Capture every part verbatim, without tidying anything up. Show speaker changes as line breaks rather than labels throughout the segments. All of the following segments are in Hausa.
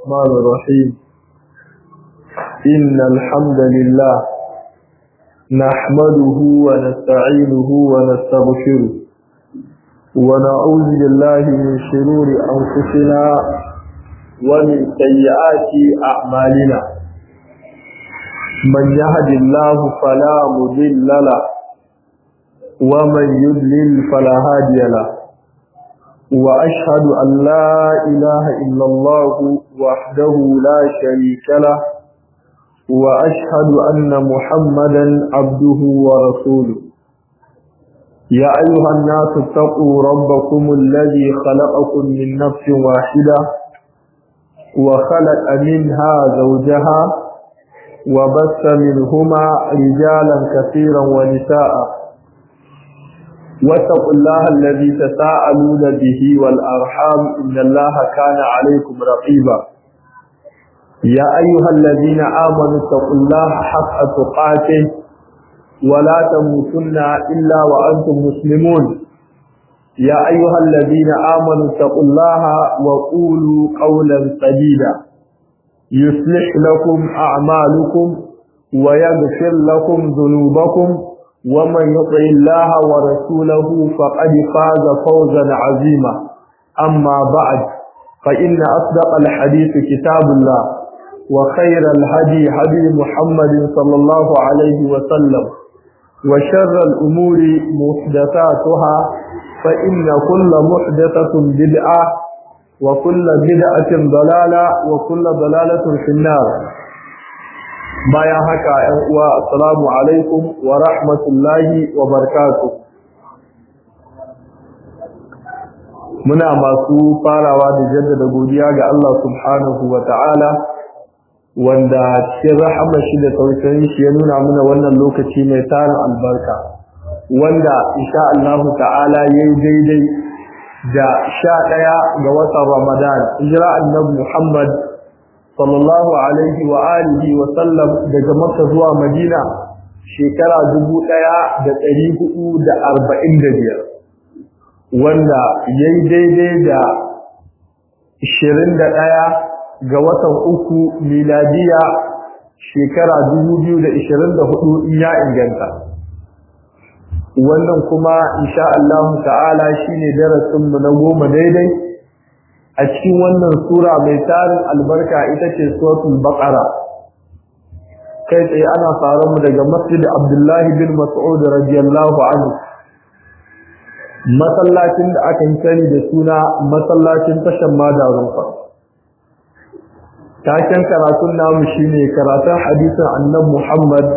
الرحمن الرحيم إن الحمد لله نحمده ونستعينه ونستغفره ونعوذ بالله من شرور أنفسنا ومن سيئات أعمالنا من يهد الله فلا مضل له ومن يضلل فلا هادي له وأشهد أن لا إله إلا الله وحده لا شريك له وأشهد أن محمدا عبده ورسوله يا أيها الناس اتقوا ربكم الذي خلقكم من نفس واحدة وخلق منها زوجها وبث منهما رجالا كثيرا ونساء واتقوا الله الذي تساءلون به والأرحام إن الله كان عليكم رقيبا يا أيها الذين آمنوا اتقوا الله حق تقاته ولا تموتن إلا وأنتم مسلمون يا أيها الذين آمنوا اتقوا الله وقولوا قولا سديدا يصلح لكم أعمالكم ويغفر لكم ذنوبكم ومن يطع الله ورسوله فقد فاز فوزا عظيما أما بعد فإن أصدق الحديث كتاب الله وخير الهدي هدي محمد صلى الله عليه وسلم وشر الأمور محدثاتها فإن كل محدثة بدعة وكل بدعة ضلالة وكل ضلالة في النار bayan haka ƴan uwa assalamu alaikum wa rahmatullahi wa barakatuh muna masu farawa da jaddada godiya ga Allah subhanahu wa ta'ala wanda cikin rahama shi da tausayin shi ya nuna mana wannan lokaci mai tarin albarka wanda insha Allah ta'ala yayi daidai da sha ɗaya ga watan Ramadan hijira annabi Muhammad sallallahu alaihi wa alihi wa sallam daga Makka zuwa Madina shekara dubu ɗaya da ɗari hudu da arba'in da biyar wanda yayi daidai da ishirin da ɗaya ga watan uku miladiya shekara dubu biyu da ishirin da hudu in ya inganta wannan kuma insha Allah ta'ala shine darasin mu na goma daidai a cikin wannan sura mai tarin albarka ita ce suratul baqara kai tsaye ana fara mu daga masjid Abdullahi bin Mas'ud radiyallahu anhu masallacin da aka yi sani da suna masallacin tashan madarun fa taken karatun namu shine karatun hadisin annabi Muhammad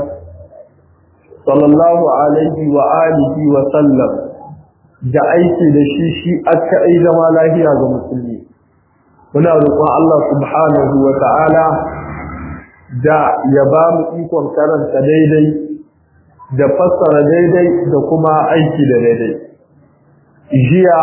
sallallahu alaihi wa alihi wa sallam da aiki da shi shi aka ai zama lafiya ga musulmi muna roƙon Allah subhanahu wa ta'ala da ya ba mu ikon karanta daidai da fassara daidai da kuma aiki da daidai jiya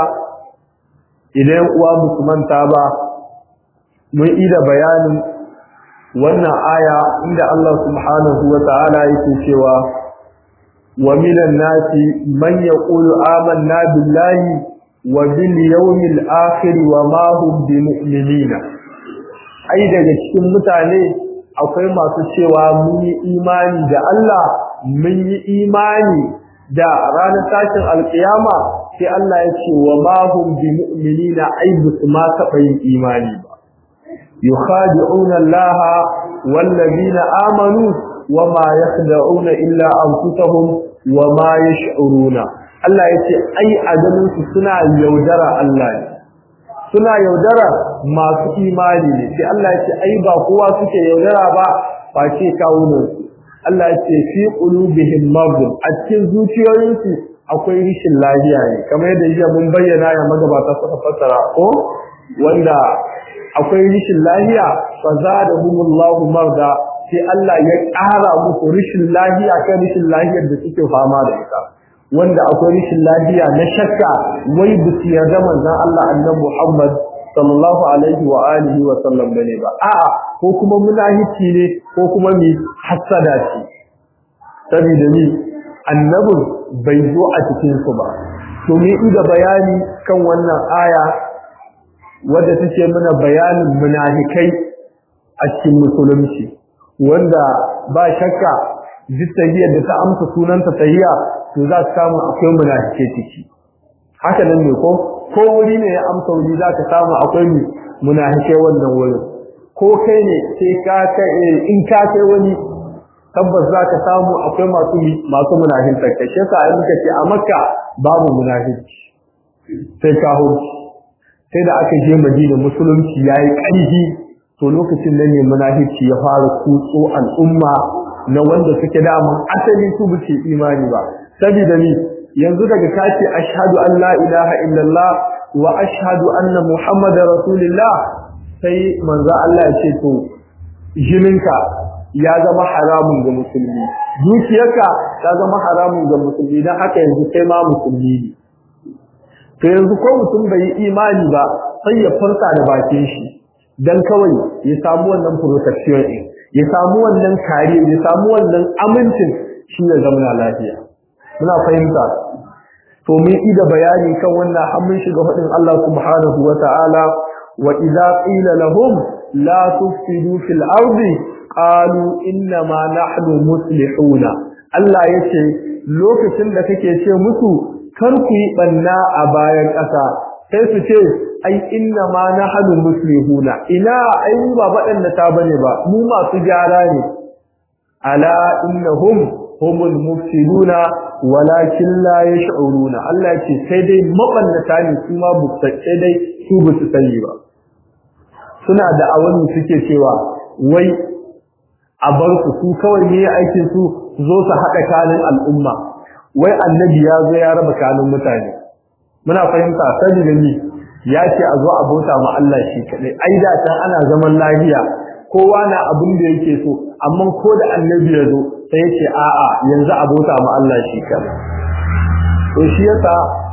idan uwa musulmanta ba mun ida bayanin wannan aya inda Allah subhanahu wa ta'ala yake cewa wa minan nasi man yaqulu amanna billahi wa bil yawmil akhir wa ma hum bimu'minina ai daga cikin mutane akwai masu cewa mun yi imani da Allah mun yi imani da ranar tashin alkiyama sai Allah ya ce wa ma hum bimu'minina ai bisu ma taɓa yin imani ba yukhadi'una Allah wal ladina amanu wa ma yakhda'una illa anfusahum wa ma yash'uruna Allah ya ce ai a ganin su suna yaudara Allah ne suna yaudara masu imani ne sai Allah ya ce ai ba kowa suke yaudara ba face kawunan su Allah ya ce fi qulubihim marad a cikin zuciyoyinsu akwai rishin lafiya ne kamar yadda jiya mun bayyana ya magabata suka fassara ko wanda akwai rishin lafiya fa zadahumullahu marda sai Allah ya ƙara musu rishin lafiya kan rishin lafiyar da suke fama da ita wanda akwai rishin lafiya na shakka wai bisu yarda manzon Allah annabi Muhammad sallallahu alaihi wa alihi wa sallam bane ba a'a ko kuma munafici ne ko kuma mi hasada ce saboda ni annabin bai zo a cikin su ba to mu yi da bayani kan wannan aya wadda take mana bayanin munafikai a cikin musulunci wanda ba shakka duk tahiyyar da ta amsa sunanta tahiyya to za ka samu akwai munafike ciki haka nan ne ko ko wuri ne ya amsa wuri za ka samu akwai munafike wannan wurin ko kai ne sai ka kai in ka kai wani tabbas za ka samu akwai masu masu munafikin take shi yasa ai muka ce a Makka babu munafiki sai ka hurci sai da aka je Madina musulunci yayi ƙarfi to lokacin nan ne munafiki ya fara kutso al'umma na wanda suke da mun asali su bace imani ba saboda ni yanzu daga kace ashhadu an la ilaha illallah wa ashhadu anna muhammadar rasulullah sai manzo Allah ya ce to jininka ya zama haramun ga musulmi dukiyarka ta zama haramun ga musulmi dan haka yanzu kai ma musulmi ne to yanzu ko mutum bai yi imani ba sai ya furta da bakin shi dan kawai ya samu wannan protection din ya samu wannan kariya ya samu wannan amincin shi ne zama lafiya muna fahimta to mun ida bayani kan wannan har mun shiga fadin Allah subhanahu wataala wa idza qila lahum la tufsidu fil ardi qalu inna ma nahnu muslihuna Allah yace lokacin da kake ce musu kar ku yi banna a bayan ƙasa sai su ce ai inna ma nahnu muslihuna ina ai ba waɗanda ta bane ba mu masu gyara ne ala innahum humul mufsiduna walakin la yash'uruna Allah ya ce sai dai mabannata ne su ma bu sai dai su ba su sani ba suna da awani suke cewa wai a bar su su kawai ne aikin su zo su haɗa kanin al'umma wai annabi ya zo ya raba kanin mutane muna fahimta sai da ni ya ce a zo a bauta ma Allah shi kadai ai da tan ana zaman lafiya kowa na abin da yake so amma ko da annabi ya zo sai ya ce a'a yanzu a bauta ma Allah shi kadai to shi yasa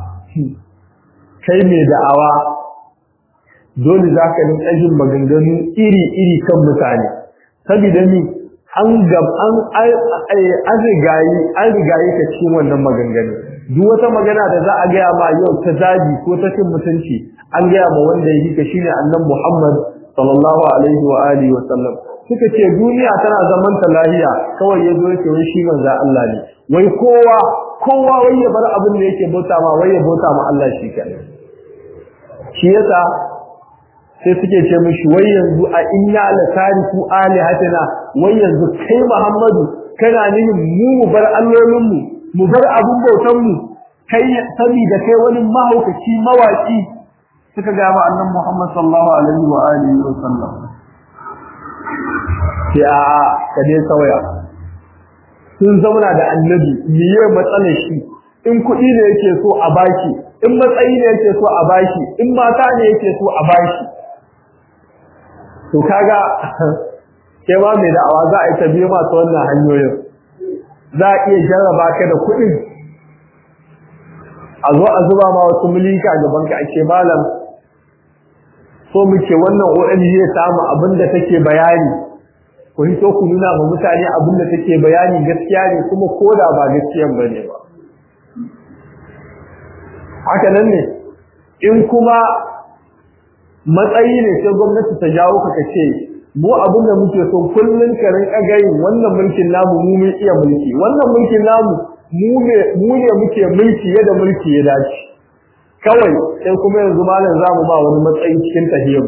kai mai da'awa dole zaka rinka jin maganganu iri-iri kan mutane saboda ni an gab an an rigayi an rigayi ka cikin wannan maganganu duk wata magana da za a ga ma yau ta zabi ko ta cin mutunci an ga ma wanda yake ka shine annabi Muhammad sallallahu alaihi wa alihi wa sallam suka ce duniya tana zaman ta lahiya kawai yazo yake wai shi manzo Allah ne wai kowa kowa wai ya bar abin da yake bauta ma wai ya bauta ma Allah shi kadai shi yasa sai suke ce mishi wai yanzu a inna la tariku alihatina wai yanzu kai Muhammadu kana nihin mu mu bar allolin mu mu bar abun bautan mu kai saboda kai wani mahaukaci mawaki suka ga ma annabi Muhammad sallallahu alaihi wa alihi wa sallam ya kade sauya sun zauna da annabi miye matsalar shi in kuɗi ne yake so a baki in matsayi ne yake so a baki in mata ne yake so a baki to kaga kai ma mai da'awa za a yi ta biyo masu wannan hanyoyin za a iya jarraba ka da kuɗin a zo a zuba ma wasu milika gaban ka ake malam so muke wannan O N G ya samu abin da take bayani ku hito ku nuna ma mutane abin da take bayani gaskiya ne kuma koda ba gaskiyan bane ba haka nan ne in kuma matsayi ne sai gwamnati ta jawo ka kace mu abin da muke so kullun ka rinka gayin wannan mulkin namu mu mun iya mulki wannan mulkin namu mu ne mu ne muke mulki yadda mulki ya dace kawai sai kuma yanzu malam zamu ba wani matsayi cikin tahiyar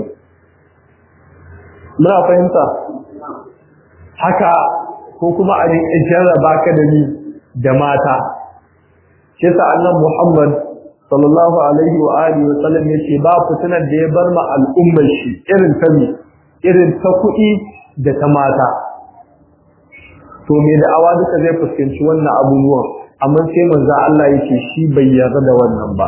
muna fahimta haka ko kuma a rinka jarraba ka da ni da mata shi yasa annabi Muhammad sallallahu alaihi wa alihi wa sallam yace ba fitinar da ya bar ma al'ummar shi irin ta mi irin ta kuɗi da ta mata to me da awa duka zai fuskanci wannan abubuwan amma sai manzo Allah yake shi bai yarda da wannan ba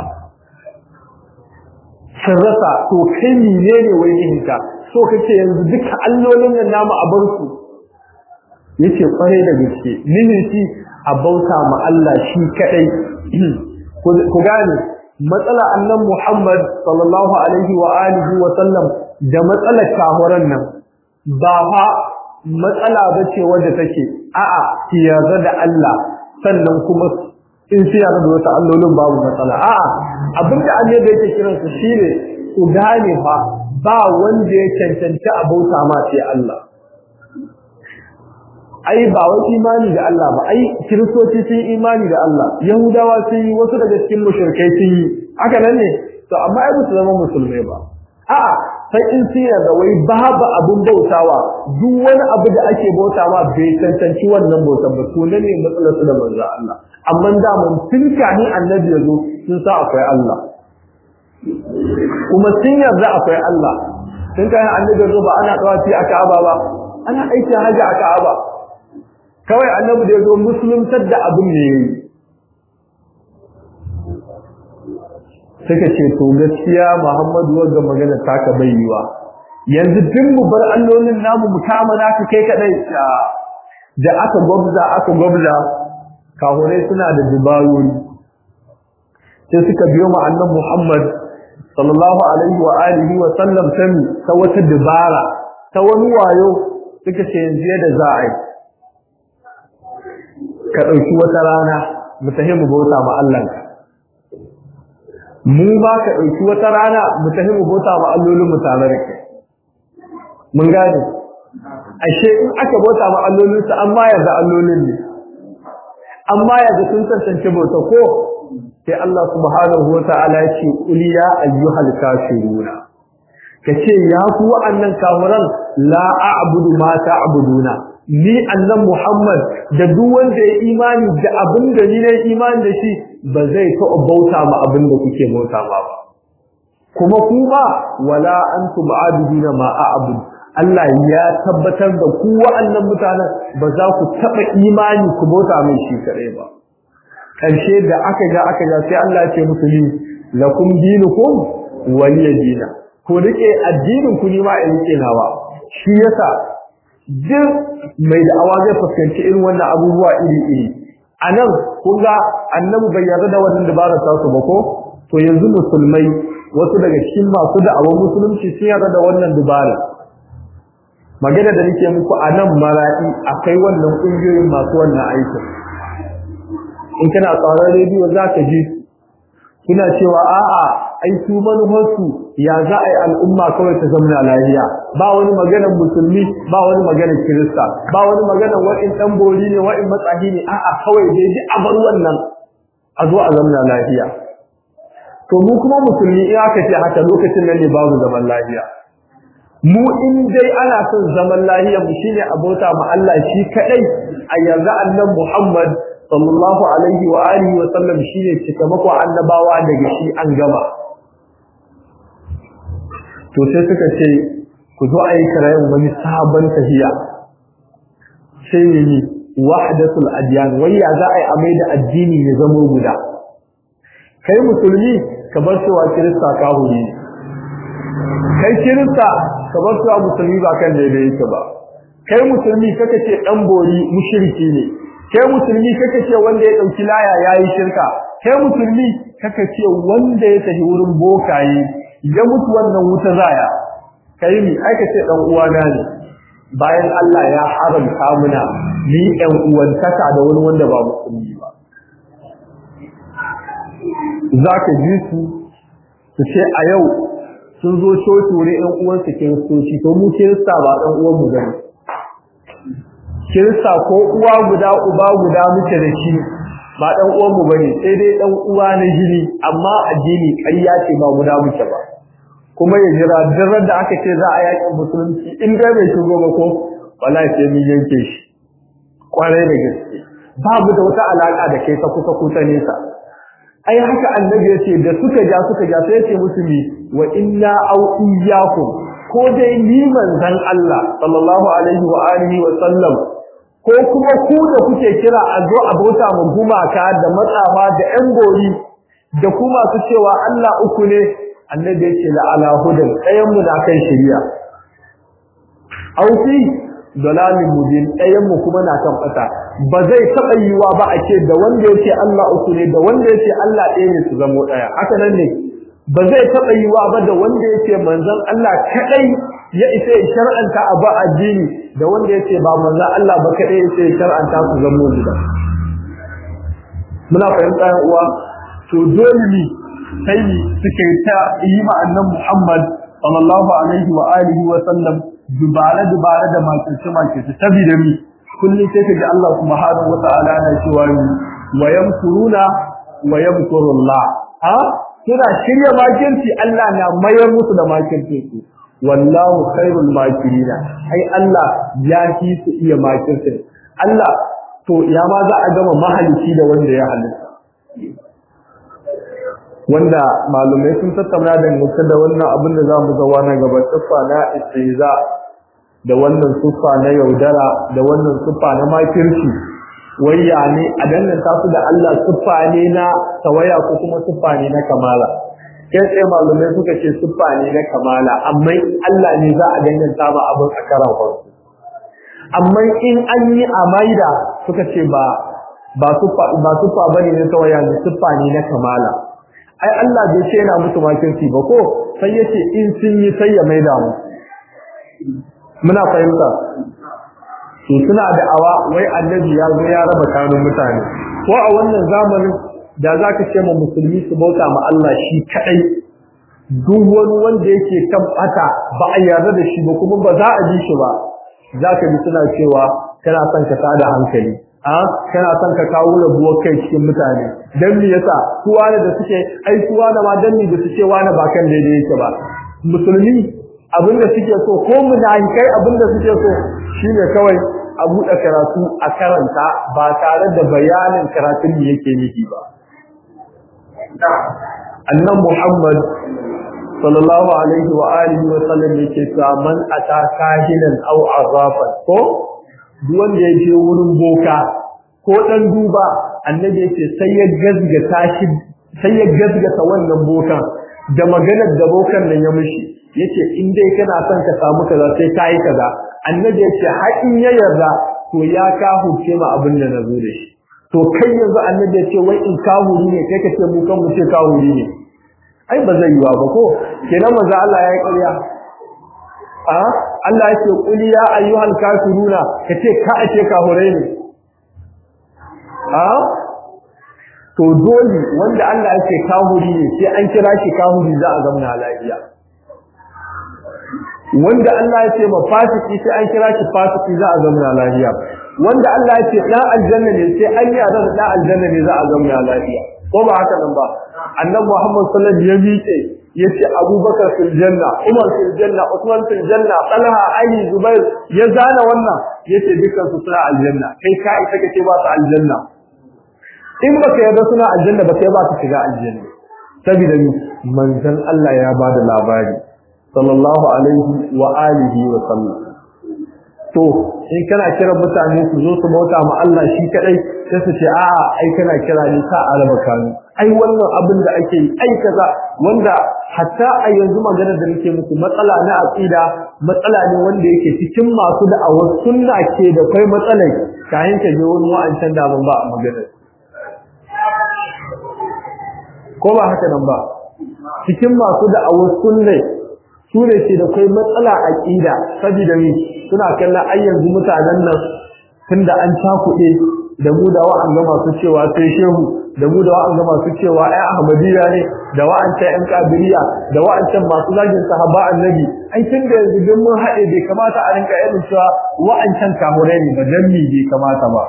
sirrasa to kai menene wai ihinka so kace yanzu duka allolin nan namu a bar su yace kware da gaske nini shi a bauta ma Allah shi kadai ku gane matsala annan Muhammad sallallahu alaihi wa alihi wa sallam da matsalar kahuran nan ba fa matsala bace wanda take a'a yarda da Allah sannan kuma in shi yarda da wata allolin babu matsala a'a abinda annabi yake kiran su shine ku gane fa ba wanda ya cancanci a bauta ma sai Allah ai ba wai imani da Allah ba ai kiristoci sun imani da Allah yahudawa sun yi wasu daga cikin mushrikai sun yi haka nan ne to amma ai su zama musulmai ba a'a sai in siyar da wai babu abun bautawa duk wani abu da ake bautawa bai cancanci wannan bautar ba to ne matsalar su da manzo Allah amma da mun tinka ni annabi yazo sun sa akwai Allah kuma sun yarda akwai Allah sun kai annabi yazo ba ana dawaci a Ka'aba ba ana aiki haji a Ka'aba kawai annabi da yazo musuluntar da abin ne yayi suka ce to gaskiya Muhammadu wanda magana taka bayyuwa yanzu duk mu bar allolin namu mu kama naka kai kadai da aka gobza aka gobza kahurai suna da dubarori sai suka biyo mu annabi Muhammad sallallahu alaihi wa alihi wa sallam tan ta wata dubara ta wani wayo suka ce yanzu da za a yi ka dauki wata rana mu tafi mu bauta ma Allah mu ba ka dauki wata rana mu tafi mu bauta ma allolin mu tare da kai mun gane ashe in aka bauta ma allolin su amma yarda allolin ne amma yarda sun tantance bauta ko sai Allah subhanahu wa ta'ala ya ce qul ya ayyuhal kafiruna kace ya ku wa'annan kafiran la a'budu ma ta'buduna ni annan Muhammad da duk wanda ya imani da abin da ni ne imani da shi ba zai ta bauta ma abin da kuke bauta ma ba kuma kuma wala antum a'buduna ma a'budu Allah ya tabbatar da ku wa'annan mutanen ba za ku taba imani ku bauta mai shi kare ba karshe da aka ga aka ga sai Allah ya ce musu ni lakum dinukum waliya dina ko rike addinin ku ni ma in rike nawa shi yasa duk mai da'awa zai fuskanci irin wannan abubuwa iri iri anan kun ga annabi bai yarda da wannan dabarar ta su ba ko to yanzu musulmai wasu daga cikin masu da'awar musulunci sun yarda da wannan dabara magana da nake muku anan mara'i akwai wannan kungiyoyin masu wannan aikin in kana tsaron rediyo za ka ji kuna cewa a'a ai su manufarsu ya za a yi al'umma kawai ta zamana lafiya ba wani maganar musulmi ba wani maganar kirista ba wani maganar wa'in ɗan bori ne wa'in matsahi ne a'a kawai dai duk a bar wannan a zo a zamana lafiya to mu kuma musulmi in aka ce haka lokacin nan ne babu zaman lafiya mu in dai ana son zaman lafiya mu shine abota ma Allah shi kadai a yanzu annabi Muhammad sallallahu alaihi wa alihi wa sallam shine cikamako annabawa daga shi an gama to sai suka ce ku zo ayi karayen wani sabon tafiya sai ne wahdatul adyan waya za a yi amai da addini ya zama guda kai musulmi ka bar cewa kirista kahuri kai kirista ka bar cewa musulmi ba kan daidai yake ba kai musulmi kaka ce dan bori mushriki ne kai musulmi kaka ce wanda ya dauki laya yayi shirka kai musulmi kaka ce wanda ya tafi wurin bokaye ya mutu wannan wuta zaya kai ni aka ce dan uwana ne bayan Allah ya haramta muna ni ɗan uwantaka da wani wanda ba musulmi ba zaka ji su su ce a yau sun zo coci wurin ɗan uwansu kiristoci to mu kirista ba ɗan uwan mu bane kirista ko uwa guda uba guda muke da shi ba dan uwan mu bane sai dai dan uwa na jini amma addini ƙarya ce ba guda muke ba kuma ya jira daren da aka ce za a yakin musulunci in dai bai shigo ba ko wallahi sai mun yanke shi kwarai da gaske babu da wata alaka da kai ta kusa kusa nesa ai haka annabi ya ce da suka ja suka ja sai ya ce musu ni wa inna au iyyakum ko dai ni manzon Allah sallallahu alaihi wa alihi wa sallam ko kuma ku da kuke kira a zo a bauta mu gumaka da matsafa da ƴan gori da kuma su cewa Allah uku ne annabi ya ce la ala hudan ɗayan mu na kan shari'a au fi dalalin mubin ɗayan mu kuma na kan fata ba zai taɓa yiwa ba a ce da wanda yake Allah uku ne da wanda yake Allah ɗaya ne su zamo ɗaya haka nan ne ba zai taɓa yiwa ba da wanda yake manzon Allah kadai ya isa ya shar'anta abu addini da wanda yake ba manzon Allah ba kadai ya isa ya shar'anta su zamo guda muna fahimta uwa to dole ne sai suke ta yi ma annabi Muhammad sallallahu alaihi wa alihi wa sallam dubara dubara da makirci makirci saboda mi kullu sai kaji Allah subhanahu wa ta'ala yana cewa wa yamkuruna wa yamkurullah ha kina shirya makirci Allah na mayar musu da makirci su wallahu khairul makirina ai Allah ya fi su iya makirci Allah to ya ma za a gama mahalici da wanda ya halitta wanda malumai sun tattauna da mutum da wannan abin da zamu zawa na gaba tsufa na istiza da wannan tsufa na yaudara da wannan tsufa na makirci wayya ne a danganta su da Allah tsufa ne na tawaya ko kuma tsufa ne na kamala kai sai malumai suka ce tsufa ne na kamala amma Allah ne za a danganta ba abin a karan farko amma in an yi amaida suka ce ba ba tsufa ba tsufa bane na tawaya ne tsufa ne na kamala ai Allah bai ce yana musu makirci ba ko sai yace in sun yi sai ya maida mu muna fahimta to suna da awa wai annabi ya zo ya raba kanun mutane ko a wannan zamanin da zaka ce mu musulmi su bauta ma Allah shi kadai duk wani wanda yake kan bata ba a yarda da shi ba kuma ba za a ji shi ba zaka bi suna cewa kana son ka tada hankali a kana son ka kawo rabuwar kai cikin mutane dan me yasa su wani da suke ai su wani ma dan me da suke wani ba kan daidai yake ba musulmi abinda suke so ko munafikai abinda suke so shine kawai a buɗe karatu a karanta ba tare da bayanin karatun da yake nufi ba annabi Muhammad sallallahu alaihi wa alihi wa sallam yake cewa man ata kahinan aw azafan ko duk wanda ya je wurin boka ko dan duba annabi yake sai ya gazgata shi sai ya gazgata wannan bokan da maganar da bokan nan ya mishi yace in dai kana son ka samu kaza sai kai kaza annabi yace har in ya yarda to ya ka huce ma abin da nazo da shi to kai yanzu annabi yace wai in ka huri ne kai kace mu kan mu ce ka huri ne ai ba zai yiwa ba ko kenan manzo Allah ya yi ƙarya a Allah yake qul ya ayyuhal kafiruna kace ka ace ka hore ne a to dole wanda Allah yake ka huri ne sai an kira shi ka huri za a zamna lafiya wanda Allah ya ce ma fasiki sai an kira shi fasiki za a zama lafiya wanda Allah ya ce dan aljanna ne sai an yi azan dan aljanna ne za a zama lafiya ko ba haka nan ba annabi Muhammad sallallahu alaihi wasallam ya miƙe yace Abubakar fil janna Umar fil janna Uthman fil janna Talha Ali Zubair ya zana wannan yace dukkan su suna aljanna kai ka ita kace ba su aljanna in baka yarda suna aljanna ba kai ba ka shiga aljanna saboda manzon Allah ya bada labari sallallahu alaihi wa alihi wa sallam to in kana kira mutane su zo su bauta ma Allah shi kadai sai su ce a'a ai kana kira ni ka araba kanu ai wannan abin da ake yi ai kaza wanda hatta a yanzu magana da nake muku matsala na aqida matsala ne wanda yake cikin masu da'awar sunna ke da kai matsalai kayan ka je wani wa'ancan da ban ba a magana ko ba haka nan ba cikin masu da'awar sunna su ne ce da kai matsala aqida saboda ni suna kallon ai yanzu mutanen nan tunda an cakuɗe da mu da wa'an ga masu cewa sai shehu da mu da wa'an ga masu cewa ai ahmadiyya ne da wa'ancan ƴan kadiriya da wa'ancan masu zagin sahaba annabi ai tunda yanzu duk mun haɗe bai kamata a rinka yin cewa wa'ancan kamurai ne ba dan mi bai kamata ba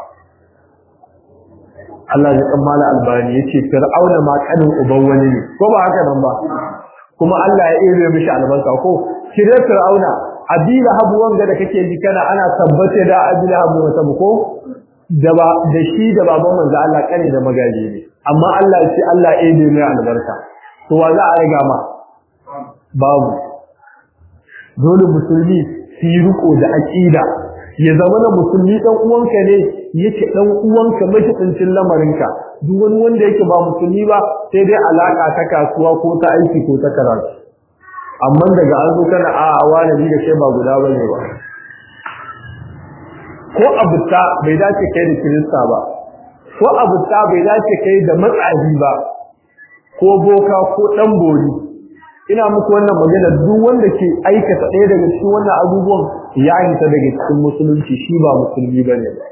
Allah ya kammala albani yace fir'auna ma kanin uban wani ne ko ba haka nan ba kuma Allah ya ire mishi albarka ko kire fir'auna abila habu wanga da kake ji kana ana tabbata da abila habu wata ko da ba da shi da baban manzo Allah kane da magaji ne amma Allah ya ce Allah ya ire mai albarka to wa za a riga ma babu dole musulmi su yi riko da aqida ya zama na musulmi dan uwanka ne yake dan uwanka majibincin lamarinka duk wani wanda yake ba musulmi ba sai dai alaka ta kasuwa ko ta aiki ko ta karatu amma daga an zo kana a wani da kai ba guda bane ba ko abuta bai dace kai da kirista ba ko abuta bai dace kai da matsaji ba ko boka ko dan bori ina muku wannan magana duk wanda ke aikata ɗaya daga cikin wannan abubuwan ya yinta daga cikin musulunci shi ba musulmi bane ba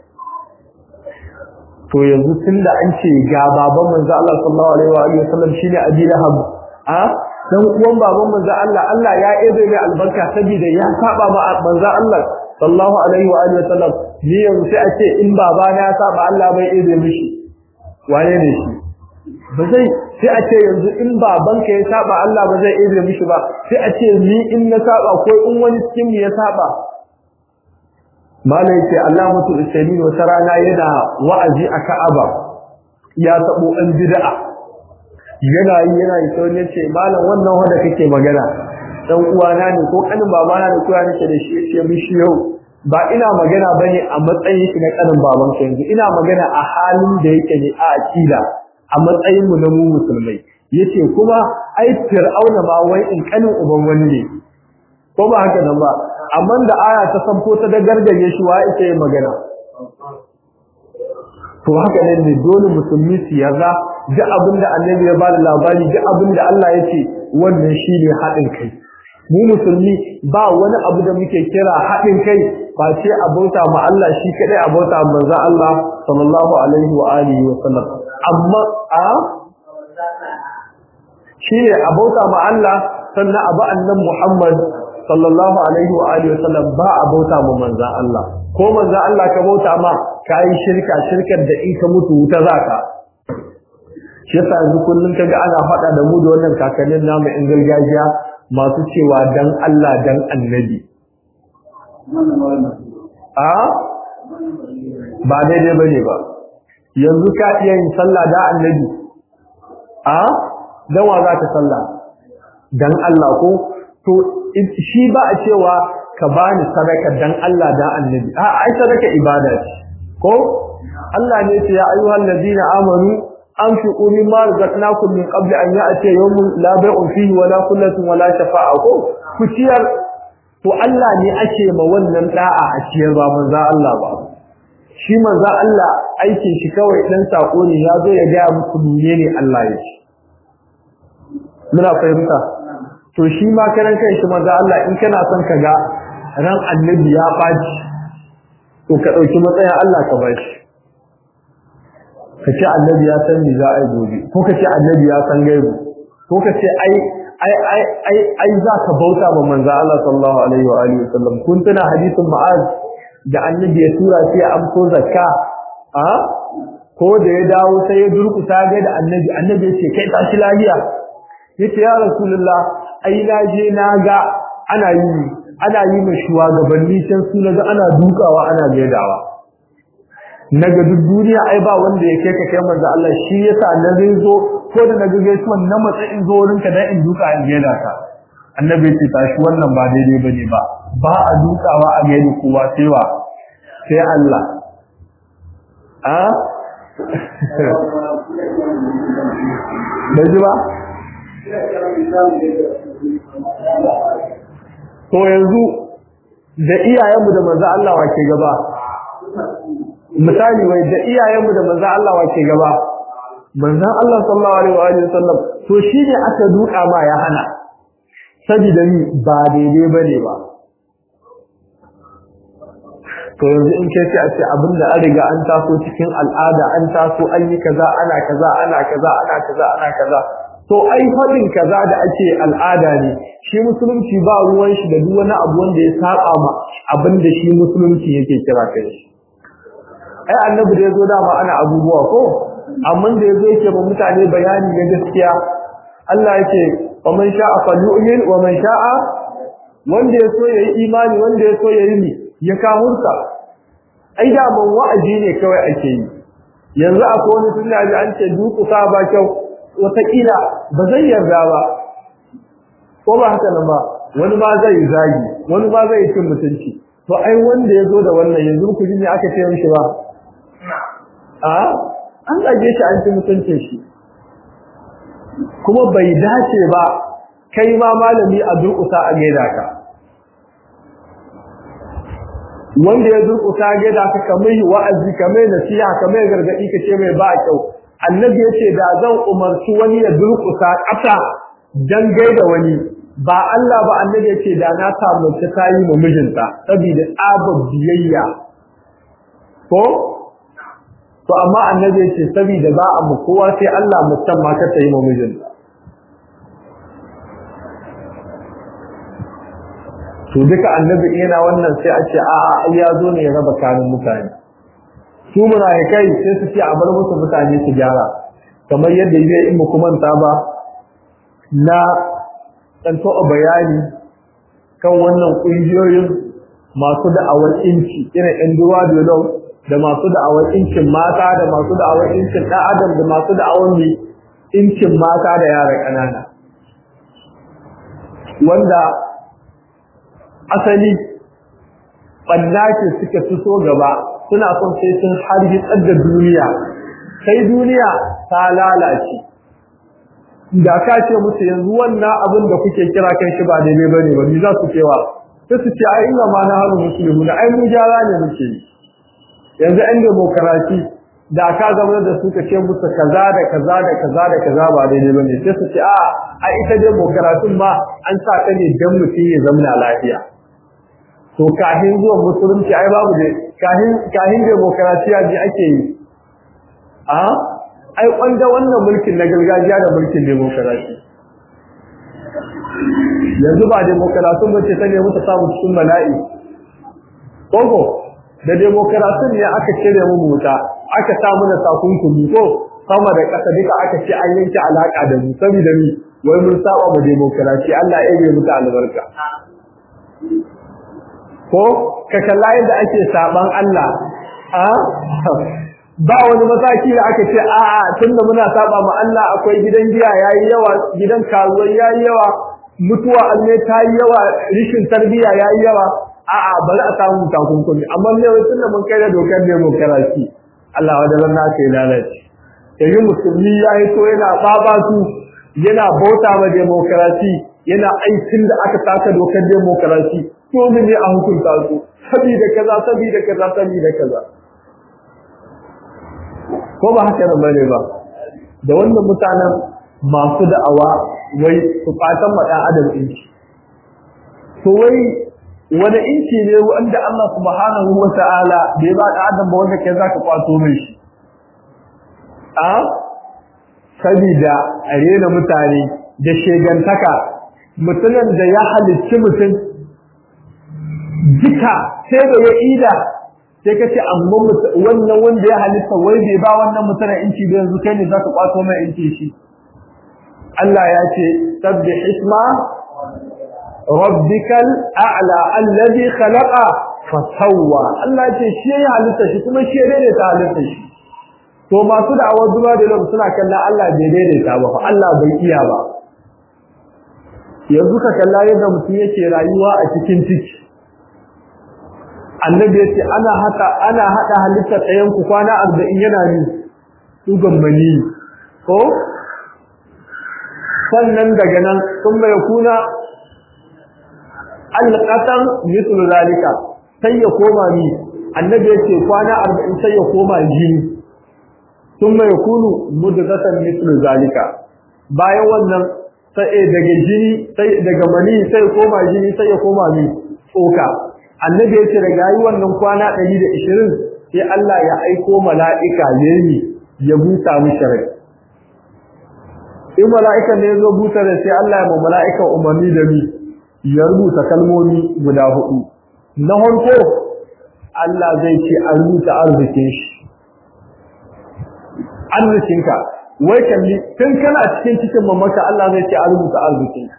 to yanzu tunda an ce ga baban manzo Allah sallallahu alaihi wa alihi wasallam shine Abi Lahab a dan uwan baban manzo Allah Allah ya ebe mai albarka saboda ya saba ma manzo Allah sallallahu alaihi wa alihi wasallam ni yanzu sai a ce in baba na ya saba Allah bai ebe mishi wane ne shi ba zai sai a ce yanzu in babanka ya saba Allah ba zai ebe mishi ba sai a ce ni in na saba ko in wani cikin ya saba malai ce Allah mutu usaini wata rana yana wa'azi a Ka'aba ya tabo an bid'a yana yi yana yi sai yace malam wannan wanda kake magana dan uwana ne ko kanin babana ne ko ya nake da shi yace mishi yau ba ina magana bane a matsayin shi na kanin baban ka yanzu ina magana a halin da yake ne a akida a matsayin mu na mu musulmai yace kuma ai fir'auna ma wai in kanin uban wani ne ko ba haka nan ba amma da aya ta sanko ta da gargaje shi wa yake magana to haka ne dole musulmi su yarda duk abinda annabi ya ba da labari duk abinda Allah ya ce wannan shine haɗin kai mu musulmi ba wani abu da muke kira haɗin kai ba ce abota ma Allah shi kadai abota manzo Allah sallallahu alaihi wa alihi wa sallam amma a shine abota ma Allah sannan abu annabi Muhammad sallallahu alaihi wa alihi wa sallam ba abota ma manzo Allah ko manzo Allah ka bauta ma kai shirka shirkar da in ka mutu wuta zaka shi yasa yanzu kullun kaga ana faɗa da mu da wannan kakannin namu in gargajiya masu cewa dan Allah dan annabi a ba daidai bane ba yanzu ka iya yin sallah da annabi a dan wa za ka sallah dan Allah ko to shi ba a cewa ka bani sadaka dan Allah da annabi a ai sadaka ibada ce ko Allah ne ya ayyuhal ladina amanu anfiqu mimma razaqnakum min qabl an ya'ti yawmun la bay'un fihi wala khullatun wala shafa'a ko ku ciyar to Allah ne ake ma wannan da'a a ciyar ba manzo Allah ba shi manzo Allah aikin shi kawai dan sako ne ya zo ya ga muku menene Allah ya ce muna fahimta to shi ma karan kai shi manzo Allah in kana son ka ga ran annabi ya baci to ka dauki matsayin Allah ka bashi kace annabi ya san me za a yi gobe ko kace annabi ya san gaibu ko kace ai ai ai ai ai za ka bauta ma manzo Allah sallallahu alaihi wa alihi wasallam kun tana hadisin Mu'az da annabi ya tura shi ya amso zakka a ko da ya dawo sai ya durkusa ga da annabi annabi ya ce kai tashi lafiya yace ya rasulullah ai na je na ga ana yi ana yi ma shugabanni can su naga ana dukawa ana gaidawa naga duk duniya ai ba wanda yake ka kai manzo Allah shi yasa na zai zo ko da naga gaisuwan na matsayin zo wurin ka dan in duka in gaida ka annabi ce tashi wannan ba daidai bane ba ba a dukawa a gaida kowa sai wa sai Allah a bai ji ba to yanzu da iyayenmu da manzo Allah wake gaba misali wai da iyayenmu da manzo Allah wake gaba manzo Allah sallallahu alaihi wa sallam to shine aka duka ma ya hana saboda ni ba daidai bane ba to yanzu in kai sai a ce abinda an riga an taso cikin al'ada an taso an yi kaza ana kaza ana kaza ana kaza ana kaza to ai fadin kaza da ake al'ada ne shi musulunci ba ruwan shi da duk wani abu wanda ya saba ma abinda shi musulunci yake kira kai ai annabi da yazo dama ana abubuwa ko amma da yazo yake ba mutane bayani na gaskiya Allah yake wa man sha'a falyu'min wa man sha'a wanda yaso yayi imani wanda yaso yayi ni ya kahurta ai da man wa'azi ne kawai ake yi yanzu akwai wani tunani an ce duku ka ba kyau wataƙila ba zai yarda ba ko ba haka nan ba wani ma zai zagi wani ma zai cin mutunci to ai wanda ya zo da wannan yanzu ku ji ne aka ce mishi ba a an zage shi an ci mutuncin shi kuma bai dace ba kai ma malami a durƙusa a gaida ka wanda ya durƙusa a gaida ka kamar wa'azi kamar nasiha kamar gargaɗi ka ce mai ba kyau annabi yace da zan umarci wani ya durƙusa ƙasa dan gaida wani ba Allah ba annabi yace da na samu ta tayi mu mijinta saboda tsabar biyayya ko to amma annabi yace saboda ba a mu kowa sai Allah musamman ka tayi mu mijinta to duka annabi yana wannan sai a ce a'a ya zo ne ya raba kanin mutane su munafikai sai su ce a bar musu mutane su gyara kamar yadda yayi in mu kuma ta ba na dan to bayani kan wannan kungiyoyin masu da'awar inci irin ɗan duwa dole da masu da'awar incin mata da masu da'awar incin ɗan adam da masu da'awar mi incin mata da yara ƙanana wanda asali ɓannake suka fito gaba suna son sai sun hargitsar da duniya sai duniya ta lalace da ka ce musu yanzu wannan abin da kuke kira kan shi ba daidai bane ba ni za su cewa sai su ce ai inna ma na halu muslimu da ai mu jara ne muke yanzu an demokarasi da ka zama da su ka ce musu kaza da kaza da kaza da kaza ba daidai bane sai su ce a a ita demokarasin ma an sa ta ne dan mutum ya zama lafiya to kahin zuwa musulunci ai babu da kahin kahin demokarasiya ji ake yi a ai kwanda wannan mulkin na gargajiya da mulkin demokarasi yanzu ba demokarasi ba ce ta ne mutu samu cikin bala'i koko da demokarasi ne aka cire mu wuta aka sa mana takunkumi ko sama da ƙasa duka aka ce an yanke alaka da mu saboda ni wai mun saba mu demokarasi Allah ya yi mutu albarka ko ka kalla yadda ake saban Allah a ba wani mataki da aka ce a a tunda muna saba ma Allah akwai gidan giya yayi yawa gidan karuwai yayi yawa mutuwa alme ta yi yawa rishin tarbiya yayi yawa a a bari a samu takunkumi amma ne wai tunda mun kai da dokar demokarasi Allah wa da na kai lalace yayin musulmi yayi to yana babatu yana bauta ma demokarasi yana aikin da aka saka dokar demokarasi to ne a hukunta su saboda kaza saboda kaza saboda kaza ko ba haka nan bane ba da wannan mutanen masu da'awa wai su fatan madan adam inci to wai wani inci ne wanda Allah subhanahu wata'ala bai ba da adam ba wanda kai zaka kwato mai shi a sabida arena mutane da shegantaka mutumin da ya halicci mutum duka sai da ya ida sai kace amma wannan wanda ya halitta wai bai ba wannan mutane inci da yanzu kai ne zaka kwato mai inci shi Allah ya ce sabbih isma rabbikal a'la alladhi khalaqa fasawwa Allah ce shi ya halitta shi kuma shi ne da ta halitta shi to masu da awar duba da lokaci suna kallon Allah bai daidaita ba fa Allah bai iya ba yanzu ka kalla yadda mutum yake rayuwa a cikin ciki annabi yace ana haka ana hada halittar ɗayan ku kwana arba'in yana ni dugan mani ko sannan daga nan sun bai kuna alqatan mithlu zalika sai ya koma ni annabi yace kwana arba'in sai ya koma jini sun bai kunu mudghatan mithlu zalika bayan wannan sai daga jini sai daga mani sai koma jini sai ya koma ni tsoka annabi yace daga yi wannan kwana ɗari da ishirin sai Allah ya aiko mala'ika yayi ya buta mishi rai in mala'ika ne yazo buta rai sai Allah ya ma mala'ika umarni da mi ya rubuta kalmomi guda hudu na farko Allah zai ce a rubuta arzikin shi arzikinka wai kalli tun kana cikin cikin mamaka Allah zai ce a rubuta arzikinka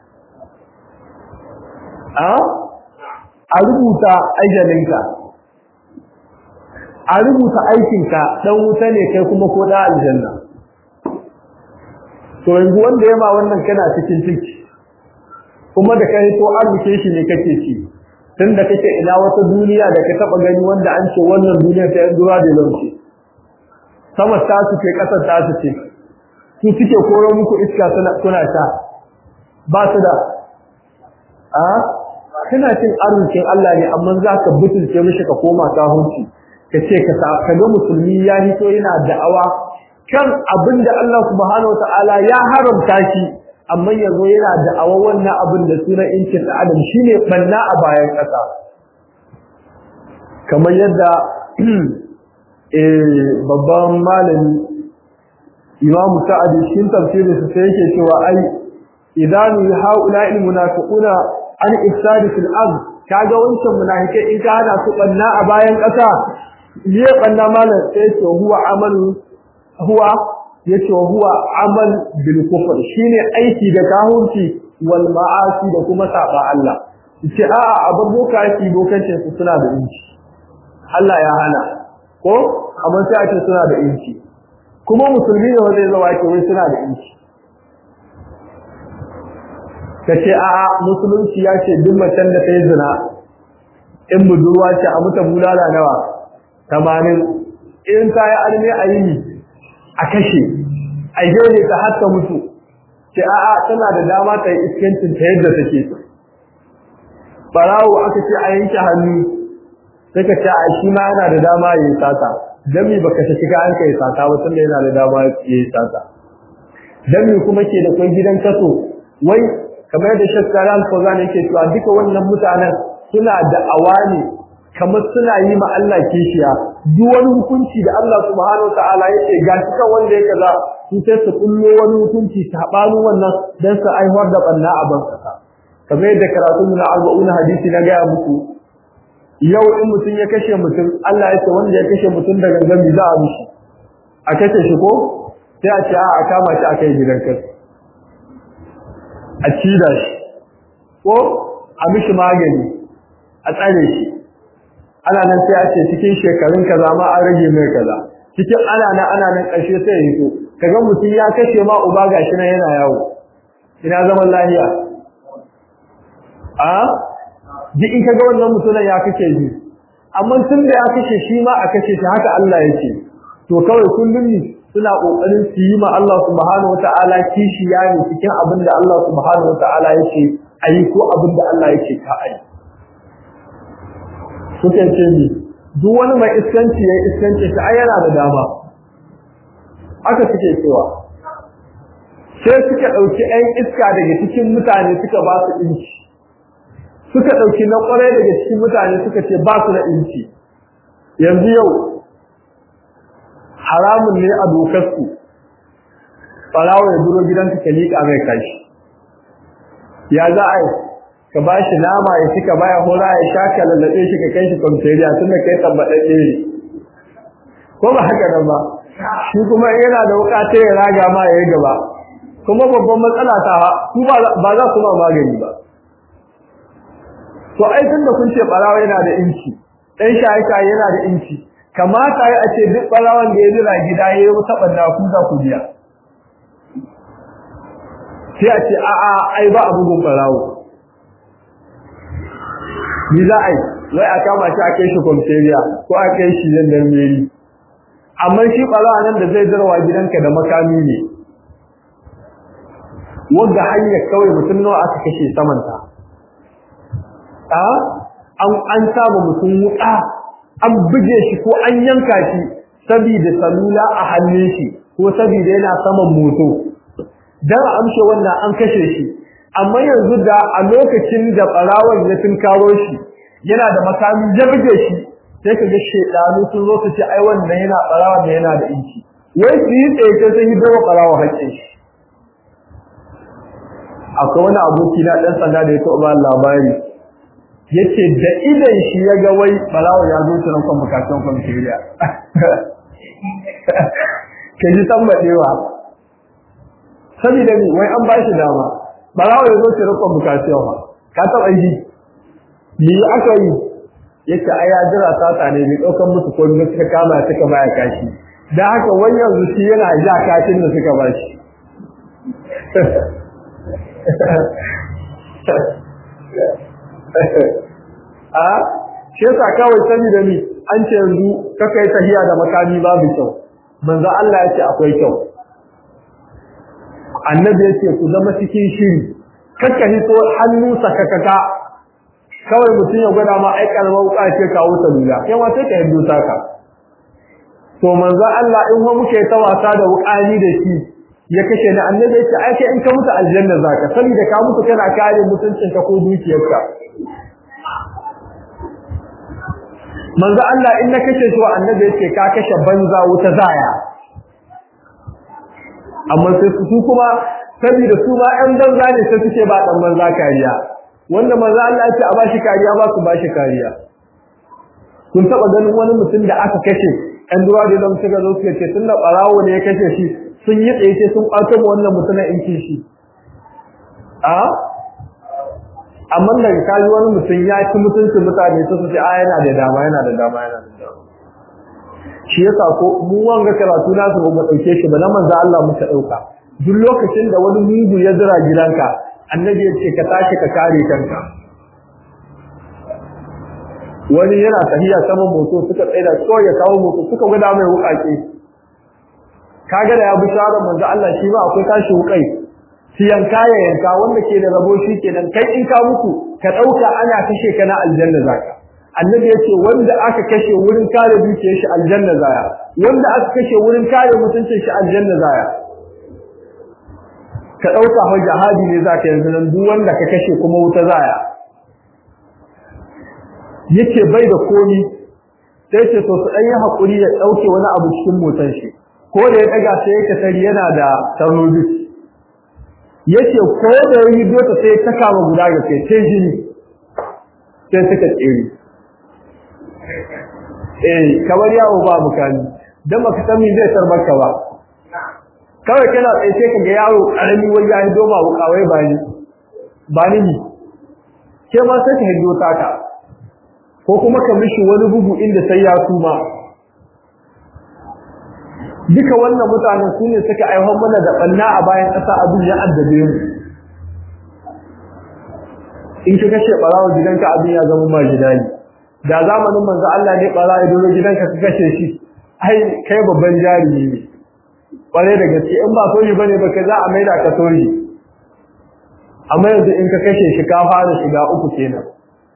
a a rubuta ajalinka a rubuta aikinka dan wuta ne kai kuma ko da aljanna to yanzu wanda yema wannan kana cikin ciki kuma da kai to arzike shi ne kake ci tunda kake ina wata duniya da ka taba gani wanda an ce wannan duniya ta yanzu da lauci sama ta su ce kasar ta su ce su suke koro muku iska kuna sha ba su da a kana cin arzikin Allah ne amma za ka butulce mishi ka koma ka hunci ka ce ka sa ka ga musulmi ya hito yana da'awa kan abinda Allah subhanahu wataala ya haramta shi amma yazo yana da'awa wannan abin da sunan incin adam shine banna a bayan kasa kamar yadda eh babban malami Imam Sa'd cikin tafsirin sa yake cewa ai idan haula al munafiquna an ifsad fil ard kaga wancan munafike in ka hana su banna a bayan ƙasa me banna malam sai to huwa amalu huwa yace huwa amal bil kufr shine aiki da kahunci wal ma'asi da kuma saba Allah yace a a abubuwa ki bokancin su suna da inci Allah ya hana ko amma sai ake suna da inci kuma musulmi ne wanda zai ke wai suna da inci kace a a musulunci ya ce duk macen da ta yi zina in budurwa ce a muta bulala nawa tamanin in ta yi alme a yi a kashe a gane ta hatta mutu ce a a tana da dama ta yi iskancin ta yadda take barawo aka ce a yanke hannu sai ka ce a shi ma yana da dama ya yi sata dan mi baka shiga an kai sata ba tunda yana da dama ya yi sata dan mi kuma ke da kai gidan kaso wai kamar da shakkaran Fawzan yake cewa duka wannan mutanen suna da awani kamar suna yi ma Allah kishiya duk wani hukunci da Allah subhanahu wataala yake ga cikin wanda yake za su sai su kullo wani hukunci sabanin wannan dan su aiwar da banna a bankasa kamar da karatu na arba'una hadisi na ga muku yau in mutun ya kashe mutum Allah ya ce wanda ya kashe mutum da gangan za a mishi a kashe shi ko sai a ce a kama shi akai gidan kasu a cida shi ko a mishi magani a tsare shi ana nan sai a ce cikin shekarun kaza ma an rage mai kaza cikin ana nan ana nan ƙarshe sai ya hito kaga mutum ya kashe ma uba gashi nan yana yawo ina zaman lafiya a duk in kaga wannan mutumin ya kace ji amma tun da ya kace shi ma a kace shi haka Allah yake to kawai kullum suna kokarin su yi ma Allah subhanahu wataala kishi yayin cikin abin da Allah subhanahu wataala yake ayi ko abin da Allah yake ka ayi suke ce ni duk wani mai iskanci yayin iskanci shi ayyana da dama aka suke cewa sai suka dauki ɗan iska daga cikin mutane suka ba su inci suka dauki na kwarai daga cikin mutane suka ce ba su da inci yanzu yau haramun ne a dokar su farawa ya duro gidanka ka liƙa mai kashi ya za a yi ka ba shi nama ya ci ka baya hora ya sha ka lallaɓe shi ka kai shi kwamferiya tun da kai tabbaɗaɗɗe ne ko ba haka nan ba shi kuma yana da wuƙa ta ya raga ma ya yi gaba kuma babban matsala ta ku ba za ku ma magani ba to ai tun da kun ce ɓarawa yana da inci ɗan shaye-shaye yana da inci kamata ya ce duk ɓarawan da ya jira gida ya yi wata ɓanna ku za ku biya sai a ce a'a ai ba a bugun ɓarawo ni za a yi wai a kama shi a kai shi kwamferiya ko a kai shi zandar meri amma shi ɓarawa nan da zai zarwa gidanka da makami ne wanda hanyar kawai mutum nawa aka kashe samanta a an an saba mutum wuƙa an buge shi ko an yanka shi saboda salula a hannun shi ko saboda yana saman moto dan a amshe wannan an kashe shi amma yanzu da a lokacin da barawon ya tunkaro shi yana da makami ya buge shi sai kaga shedanu sun zo su ce ai wannan yana barawon da yana da inci wai su yi tsaye sai hido barawon hakkin shi akwai wani aboki na dan sanda da ya taɓa ba labari yace da idan shi ya ga wai balawo ya zo tunan convocation committee ke ji tambadewa saboda ni wai an bashi dama balawo ya zo tunan convocation ba ka taba yi ni aka yi yace ai ya jira sata ne bi daukan musu ko ne suka kama suka baya kashi dan haka wani yanzu shi yana ja kashin da suka bashi a shi yasa kawai sani da ni an ce yanzu kaka yi tahiya da makami babu kyau manzo Allah ya ce akwai kyau annabi ya ce ku zama cikin shiri kakka hito hannu sakakaka kawai mutum ya gwada ma ai kalmar wuka ce kawo ta lula kai ma sai ka hindu saka to manzo Allah in ho muke ta wasa da wukani da shi ya kashe ni annabi ya ce ai kai in ka mutu aljanna zaka saboda ka mutu kana kare mutuncinka ko dukiyarka manzo Allah in na kashe shi annabi yake ka kashe banza wuta zaya amma sai su kuma saboda su ma ɗan banza ne sai suke ba ɗan banza kariya wanda manzo Allah ya ce a bashi kariya ba su bashi kariya. Kun taba ganin wani mutum da aka kashe ɗan duwa da zan suka zo suka ce tunda barawo ne ya kashe shi sun yi tsaye sun kwato ma wannan mutumin in shi a amma daga kaji wani mutum ya ci mutuncin mutane su su ce a yana da dama yana da dama yana da dama shi yasa ko mu wanga karatu na su ba dauke shi ba na manzo Allah muka dauka duk lokacin da wani mugu ya zira gidanka annabi ya ce ka tashi ka kare kanka. Wani yana tafiya saman moto suka tsaida ko ya kawo moto suka gwada mai wukake kaga da ya bi shawarar manzo Allah shi ba akwai tashi wukai shi yanka ya yanka wanda ke da rabo shi kenan kai in ka mutu ka dauka ana kashe ka na aljanna zaka. Annabi yace wanda aka kashe wurin kare dukiyar shi aljanna zaya wanda aka kashe wurin kare mutuncin shi aljanna zaya. Ka dauka ho jihadi ne zaka yanzu nan duk wanda ka kashe kuma wuta zaya. Yake bai da komi sai ce to su dan yi hakuri ya dauke wani abu cikin motar shi ko da ya daga sai yake sari yana da tarobi yace ko da yi dota sai ta kama guda ga kai sai jini sai suka tsere eh kamar yawo ba bukani dan baka san me zai tarbarka ba kawai kana tsaye sai kaga yaro karami wai ya hido ma bukawai ba ni ba ni ke ma sai ka hido taka ko kuma ka mishi wani bugu inda sai ya tuma duka wannan mutanen su ne suka aiwar mana da banna a bayan ƙasa abin ya addabe mu in ka kashe barawo gidanka abin ya zama ma gidani da zamanin manzo Allah ne barawo ya dole gidanka ka kashe shi ai kai babban jari ne kware da gaske in ba soji bane ba ka za a maida ka soji amma yanzu in ka kashe shi ka fara shiga uku kenan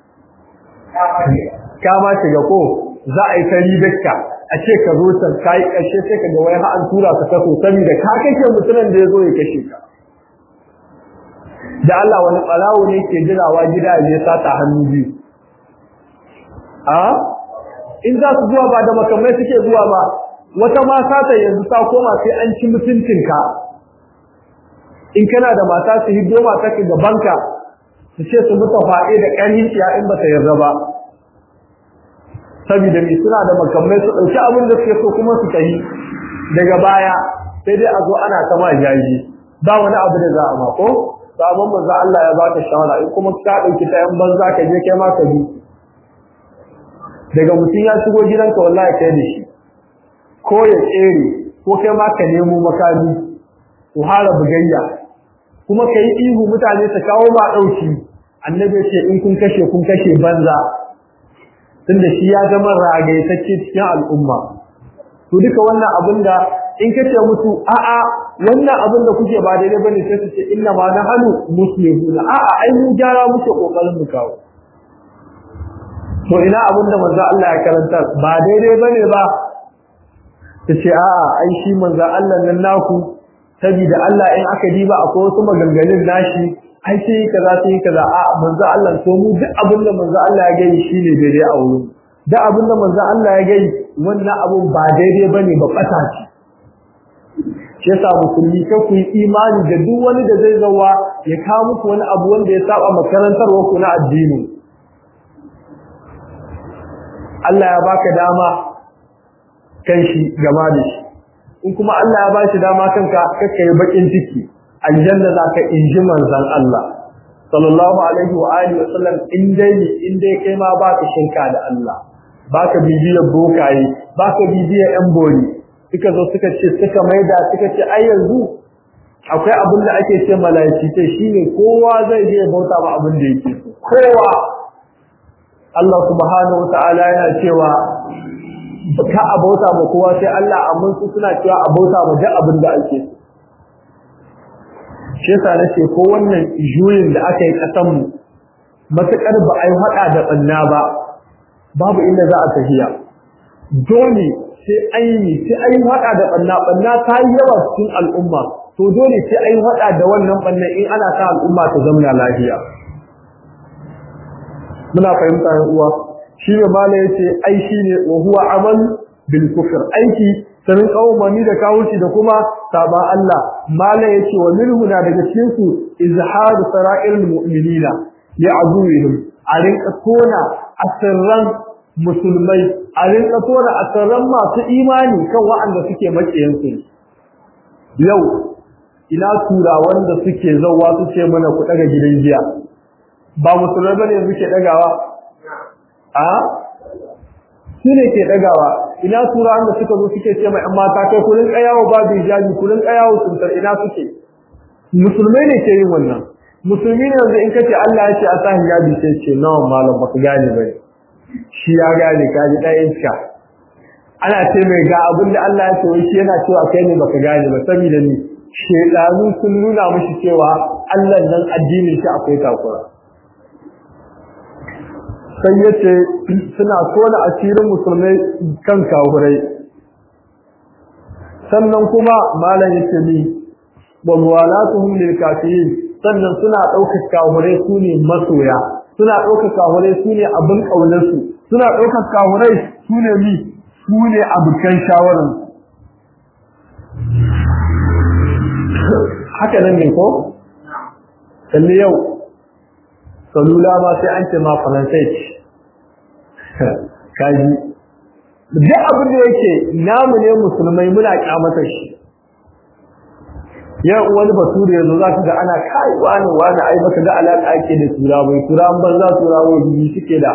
ka ma shiga ko za a yi tari dakka a ce ka zo ta kai kashe sai ka ga wai ha an tura ka kaso saboda ka kashe mutumin da yazo ya kashe ka da Allah wani balawo ne ke jirawa gida ya sata hannu biyu a in za su zuwa ba da makamai suke zuwa ba wata ma sata yanzu ta koma sai an ci mutuncinka in kana da mata su hiddo mata ka gabanka su ce su mutu faɗe da ƙarhin ciya in ba ta yarda ba saboda mai suna da makamai su ɗauki abin da suke so kuma su tafi daga baya sai dai a zo ana kama jaji ba wani abu da za a mako sabon manzo Allah ya baka shawara in kuma ka ɗauki ta yan banza ka je kai ma ka bi daga mutum ya shigo gidanka wallahi kai da shi ko ya tsere ko kai ma ka nemo makami ku hara bugayya kuma kai ihu mutane su kawo ma dauki annabi ya ce in kun kashe kun kashe banza tunda shi ya zama ragaitacce cikin al'umma to duka wannan abinda in kace musu a'a wannan abin da kuke ba daidai bane sai su ce inna ma nahnu muslimuna a'a ai mu gyara muke kokarin mu kawo to ina abin da manzo Allah ya karanta ba daidai bane ba tace a'a ai shi manzo Allah nan naku saboda Allah in aka diba akwai wasu maganganun nashi ai sai kaza sai kaza a'a manzo Allah to mu duk abin da manzo Allah ya gani shine daidai a wurin da abin da manzo Allah ya gani wannan abun ba daidai bane ba fata ce shi yasa musulmi ka ku yi imani da duk wani da zai zawa ya kawo muku wani abu wanda ya saba makarantarwa ku na addini Allah ya baka dama kan shi gaba da shi in kuma Allah ya ba shi dama kanka kake yi bakin ciki aljanna zaka inji manzon Allah sallallahu alaihi wa alihi wa sallam in dai in dai kai ma baka shirka da Allah baka bibiyar bokaye baka bibiyar yan bori suka zo suka ce suka maida suka ce ai yanzu akwai abin da ake ce malaiki ce shine kowa zai je bauta ba abin da yake kowa Allah subhanahu wataala yana cewa ka abauta ba kowa sai Allah amma su suna cewa abauta ba duk abin da ake shi yasa nace ko wannan juyin da aka yi kasan mu matakar ba ai hada da tsanna ba babu inda za a tafiya dole sai aini sai ai hada da banna banna ta yi yawa cikin al'umma to dole sai ai hada da wannan banna in ana sa al'umma ta zama lafiya muna fahimta yan uwa shi ne mala yace ai shine wa huwa amal bil kufr aiki sanin kawmani da kawuci da kuma saba Allah mala yace wa minhu na daga cikin su izhar sara'il mu'minina li'aduwihim a rinka tona asirran musulmai a rinka tona asirran masu imani kan waɗanda suke makiyansu yau ina turawan da suke zauwa suke mana ku daga gidan jiya ba musulmai bane suke dagawa a su ne ke dagawa ina turawan da suka zo suke ce mai amma ta kai kullun kayawo babu hijabi kullun kayawo suntar ina suke musulmai ne ke yin wannan musulmi ne yanzu in kace Allah ya ce a sa hijabi sai ce nawa malam baka gane bane shi ya gane ka ji dai iska ana ce mai ga abin da Allah ya ce wai shi yana cewa kai ne baka gane ba saboda ni shedanu sun nuna mishi cewa Allah nan addinin shi akwai takura sai yace suna tona asirin musulmai kan kafirai sannan kuma malam yace ni wa muwalatuhum lil kafirin sannan suna daukar kafirai sune masoya suna daukar kafirai sune abin kaunar su suna daukar kafirai sune mi sune abukan shawaran haka nan ne ko kalli yau salula ma sai an ce ma faransai kaji duk abin da yake namu ne musulmai muna kyamata shi yau wani bature yanzu za ka ga ana kai wani wani ai baka ga alaka ake da turawa turawan banza turawa biyu suke da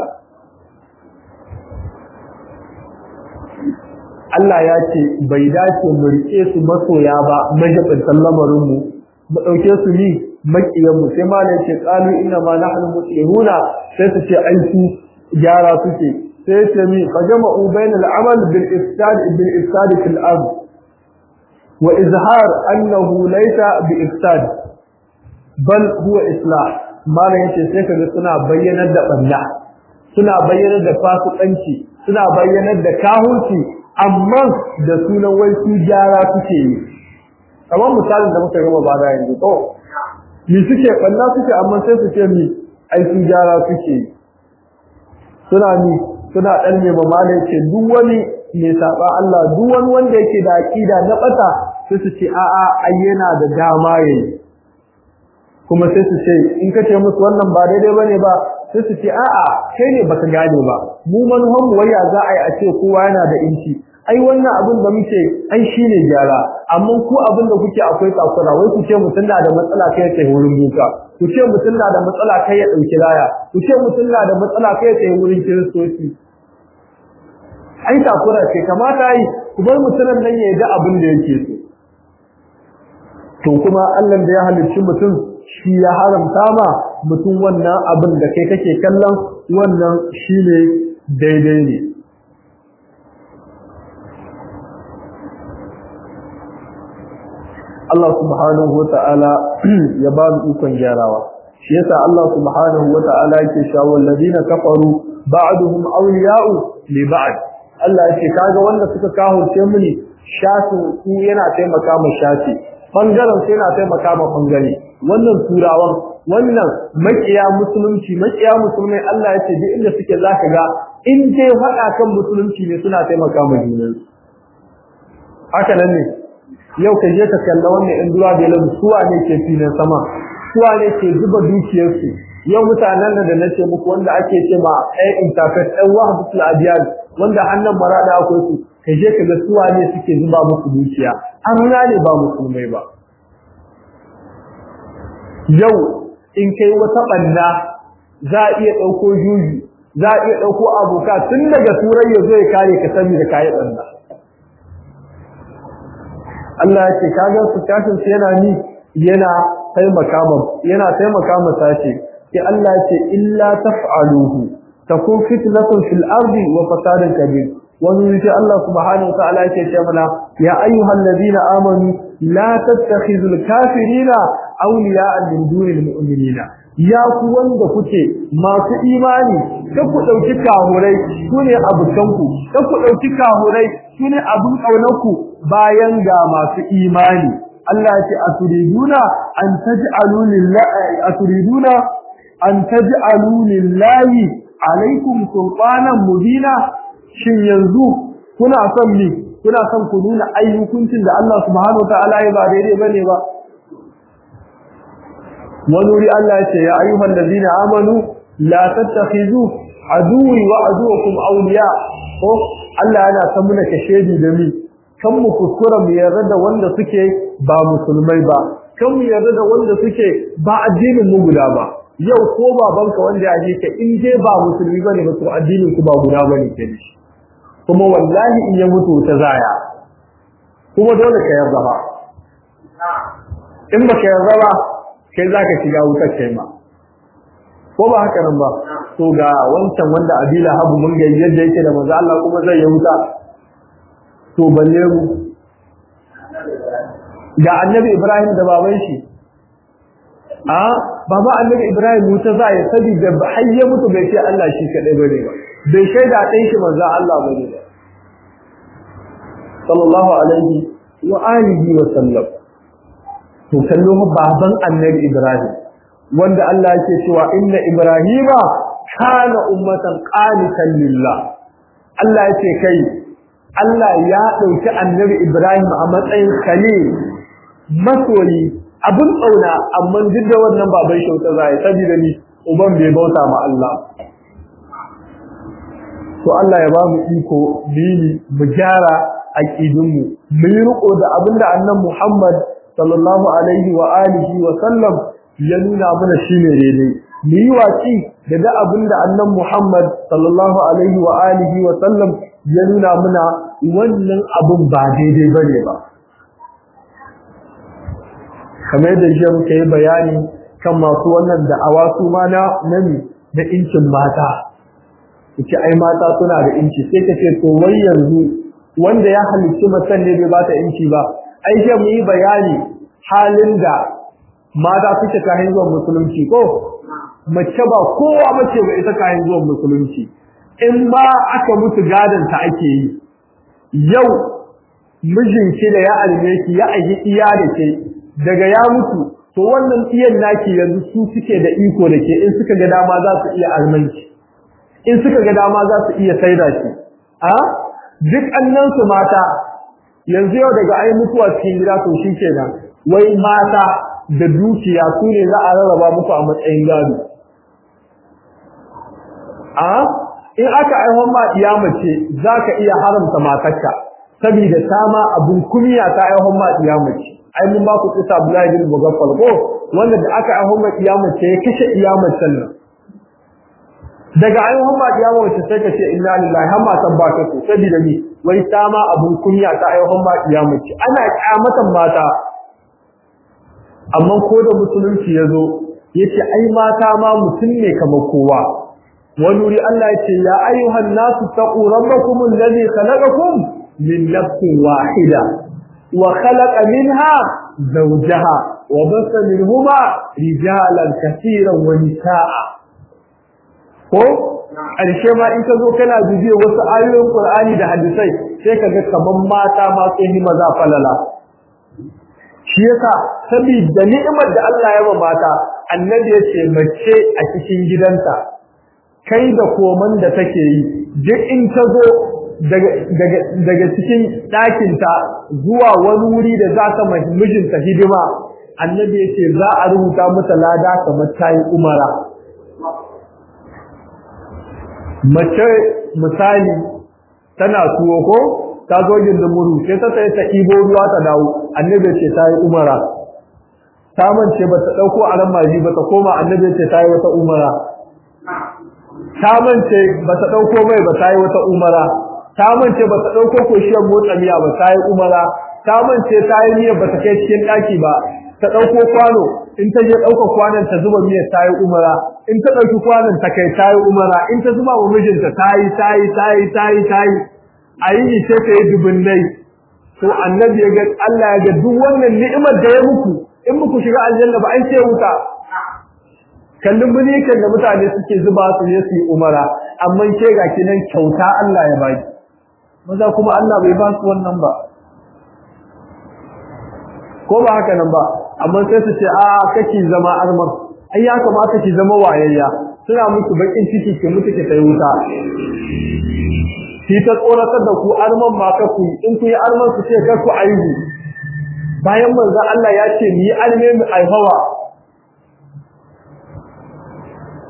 Allah ya ce bai dace mu rike su masoya ba majabin lamarin mu mu dauke su ni makiyan mu sai malai ce qalu inna ma nahnu mutlihuna sai su ce ai su gyara suke sai ce mi fajama'u bainal amal bil ifsad bil ifsad fil ard wa izhar annahu laysa bi ifsad bal huwa islah malai yace sai kaga suna bayyanar da balla suna bayyanar da fasikanci suna bayyanar da kahunci amma da sunan wai su gyara suke yi kamar misalin da muka gaba bada yanzu to ni suke balla suke amma sai su ce mi ai su gyara suke suna ni suna dan ne mamalai ce duk wani mai saba Allah duk wani wanda yake da aqida na bata sai su ce a'a ai yana da dama yayi kuma sai su ce in ka ce musu wannan ba daidai bane ba sai su ce a'a kai ne baka gane ba mu manuhan mu waya za a yi a ce kowa yana da inci ai wannan abin da muke ai shine gyara amma ku abin da kuke akwai takura wai ku ce mutun da matsala kai ya wurin buka ku ce mutun da matsala kai ya dauki laya ku ce mutun da matsala kai ya wurin kiristoci ai takura ce kamata yi ku bar mutunan nan ya ga abin da yake so to kuma Allah da ya halicci mutum shi ya haramta ma mutum wannan abin da kai kake kallon wannan shine daidai ne Allah subhanahu wata'ala ya ba mu ikon gyarawa shi yasa Allah subhanahu wata'ala yake shawo alladina kafaru ba'duhum awliya'u li ba'd Allah yake kaga wanda suka kahurce muni shafi su yana taimaka ma shafi bangaren sai yana taimaka ma bangare wannan turawan wannan makiya musulunci makiya musulmai Allah yace duk inda suke zaka ga in dai faɗa kan musulunci ne suna taimaka ma junansu haka nan ne yau ka je ka kalla wannan in duwa da lamu suwa ne ke filin sama suwa ne ke zuba dukiyar su yau mutanen da nace muku wanda ake ce ma ai intafat ai wahdatul adiyal wanda annan marada akwai su ka je ka ga suwa ne suke zuba muku dukiya an ne ba musulmai ba yau in kai wata banda za a iya dauko juji za a iya dauko abuka tun daga turai ya zo ya kare ka sani da kai banda Allah ya ce kaga su kashin yana ni yana taimaka ma yana taimaka ma sace sai Allah ya ce illa taf'aluhu takun fitnatun fil ardi wa fasadun kabir wannan sai Allah subhanahu wa ta'ala yake ce mana ya ayyuhal ladina amanu la tattakhidul kafirina awliya'a min dunil mu'minina ya ku wanda kuke masu imani ka ku dauki kahurai sune abukanku ka ku dauki kahurai sune abun kaunarku bayan ga masu imani Allah ya ce aturiduna an taj'alu lillahi aturiduna an taj'alu lillahi alaikum sultanan mubina shin yanzu kuna son ni kuna son ku nuna ayyukuncin da Allah subhanahu wa ta'ala ya ba daidai bane ba wani wuri Allah ya ce ya ayyuhal ladina amanu la tattakhizu aduwi wa aduwakum awliya ko Allah yana san muna kashedi da mi kan mu kuskura mu yarda da wanda suke ba musulmai ba kan mu yarda da wanda suke ba addinin mu guda ba yau ko babanka wanda ya je ka in je ba musulmi bane ba to addinin ku ba guda bane ke kuma wallahi in ya mutu ta zaya kuma dole ka yarda ba in ba ka yarda ba kai zaka shiga wutar kai ma ko ba haka nan ba to ga wancan wanda abila habu mun ga yadda yake da manzo Allah kuma zai yi wuta to balle mu ga annabi Ibrahim da baban shi a baba annabi Ibrahim wuta za ya sabi da hayya mutu bai ce Allah shi kadai bane ba bai shaida dai shi manzo Allah bane ba sallallahu alaihi wa alihi wa sallam to kallo baban annabi Ibrahim wanda Allah yake cewa inna ibrahima kana ummatan qanitan lillah Allah yake kai Allah ya dauki annabi Ibrahim a matsayin khalil masoyi abun tsauna amma duk da wannan baban shauta zai saboda ni uban bai bauta ma Allah to Allah ya ba mu iko bini mu gyara aqidun mu mu yi riko da abinda annabi Muhammad sallallahu alaihi wa alihi wa sallam ya nuna mana shine daidai mu yi waki da da abinda annabi Muhammad sallallahu alaihi wa alihi wa sallam ya nuna mana wannan abun ba daidai bane ba kamar da shi muke yi bayani kan masu wannan da'awa su ma na nami da incin mata yace ai mata suna da inci sai kace to wai yanzu wanda ya halicci matan ne bai ba ta inci ba ai sai mu yi bayani halin da mata suke kayan zuwan musulunci ko mace ba kowa mace ba ita kayan zuwan musulunci in ba aka mutu gadon ta ake yi yau mijinki da ya alme ki ya aji iya da ke daga ya mutu to wannan iyan naki yanzu su suke da iko da ke in suka ga dama za su iya almanki in suka ga dama za su iya saida shi a duk annan su mata yanzu yau daga ai mutuwa cikin gida to shikenan wai mata da dukiya su ne za a rarraba muku a matsayin gado a in aka aihon ma iya mace zaka iya haramta matarka saboda ta ma abun kumiya ta aihon ma iya mace ai mun ba ku kisa Abdullahi bin Mugaffal ko wanda da aka aihon ma iya mace ya kashe iya macen nan daga aihon ma iya mace sai ka ce inna lillahi har matan ba ka so saboda ni wai ta ma abun kumiya ta aihon ma iya mace ana kyamatan mata amma ko da musulunci yazo yace ai mata ma mutum ne kamar kowa wani wuri Allah yace ya ayyuhan nasu taqu rabbakum alladhi khalaqakum min nafsin wahida wa khalaqa minha zawjaha wa bassa minhuma rijalan katiran wa nisaa ko ƙarshe ma in ka zo kana dubiye wasu ayoyin Qur'ani da hadisai sai kaga kaman mata ma sai ni maza falala shi yasa saboda ni'imar da Allah ya ba mata annabi ya ce mace a cikin gidanta kai da koman da take yi duk in ta zo daga daga daga cikin ɗakin ta zuwa wani wuri da za ta mijinta hidima annabi ya ce za a rubuta mata lada kamar tayi umara mace misali tana tuwo ko ta zo gindin muru sai ta sai ta ibo ruwa ta dawo annabi ce ta yi umara ta mance ba ta dauko aran maji ba ta koma annabi ce ta yi wata umara ta mance ba ta dauko mai ba ta yi wata umara ta mance ba ta dauko koshiyar motsa miya ba ta yi umara ta mance ta yi miya ba ta kai cikin daki ba ta dauko kwano in ta je dauka kwanon ta zuba miya ta yi umara in ta dauki kwanon ta kai ta yi umara in ta zuba wa mijinta ta yi ta yi ta yi ta yi ta yi ayi sai kai dubunnai to annabi ya ga Allah ya ga duk wannan ni'imar da ya muku in muku shiga aljanna ba an ce wuta kallon bune kan da mutane suke zuba su ne su yi umara amma ke ga kinan kyauta Allah ya baki maza kuma Allah bai ba su wannan ba ko ba haka nan ba amma sai su ce a kake zama armar ai ya kamata ki zama wayayya suna muku bakin ciki ki mutu ki tayi wuta shi ta tsoratar da ku arman ma ka ku in ku yi arman su ce kar ku aihu bayan manzo Allah ya ce ni alme mu aihawa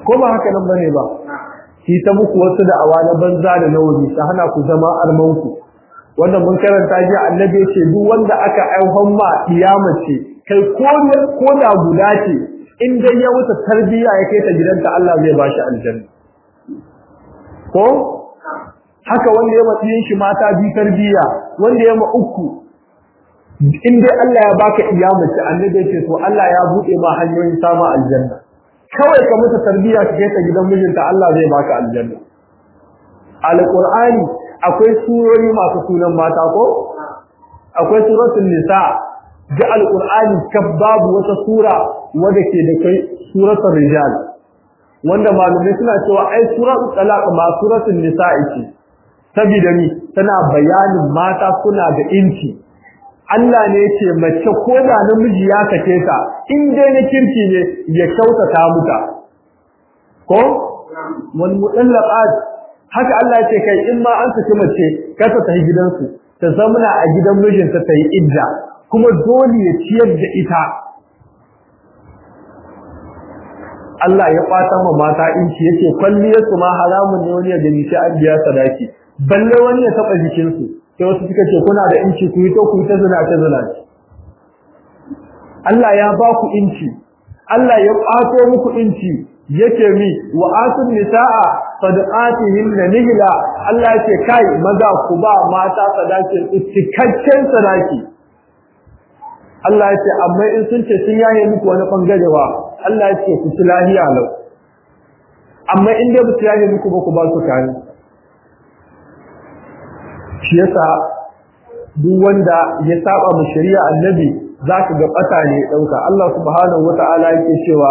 ko ba haka nan bane ba ki ta muku wasu da awa na banza da nawabi ta hana ku zama armanku wanda mun karanta ji annabi yace duk wanda aka aihon ma kiyama ce kai ko ko da guda ce in dai ya wuce tarbiya ya kai ta gidanta Allah zai bashi aljanna ko haka wanda ya matsayin shi mata bi tarbiya wanda ya ma uku in dai Allah ya baka kiyama ce annabi yace to Allah ya bude ma hanyoyin samun aljanna kawai ka mutu tarbiya ka kai ta gidan mijinta Allah zai baka aljanna alqur'ani akwai surori masu sunan mata ko akwai suratul nisa da alqur'ani kab babu wata sura wanda ke da kai suratul rijal wanda malumai suna cewa ai suratul talaq ma suratul nisa ce saboda ni tana bayanin mata suna da inci Allah ne yake mace ko da namiji ya kace ta in dai na kirki ne ya kyautata muta ko wal mudallaqat haka Allah yake kai in ma an saki mace ka ta tafi gidansu ta zamana a gidan mijinta ta yi idda kuma dole ya ciyar da ita Allah ya kwata ma mata inci yake kwalliyar su ma haramun ne wani ya gani sai an biya sadaki balle wani ya taba jikin su sai wasu suka ce kuna da inci ku yi to ku yi ta zina ta zina Allah ya ba ku inci Allah ya kwato muku inci yake mi wa atun nisaa sadaqatihin nihla Allah yake kai maza ku ba mata sadakin cikakken sadaki Allah yake amma in sun ce sun yaye muku wani bangare ba Allah yake ku ci lahiya lau amma in dai ba su yaye muku ba ku ba su kai shi yasa duk wanda ya saba mu shari'a annabi zaka ga bata ne dauka Allah subhanahu wataala yake cewa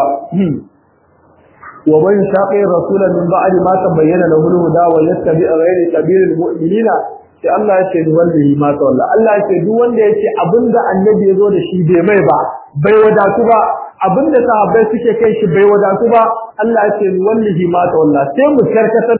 wa man shaqi rasulan min ba'di ma tabayyana lahu al-huda wa yattabi' ghayra sabilil mu'minina sai Allah ya ce wallahi ma tawalla Allah ya ce duk wanda yake abinda annabi yazo da shi bai mai ba bai wadatu ba abinda sahabbai suke kai shi bai wadatu ba Allah ya ce wallahi ma tawalla sai mu karkata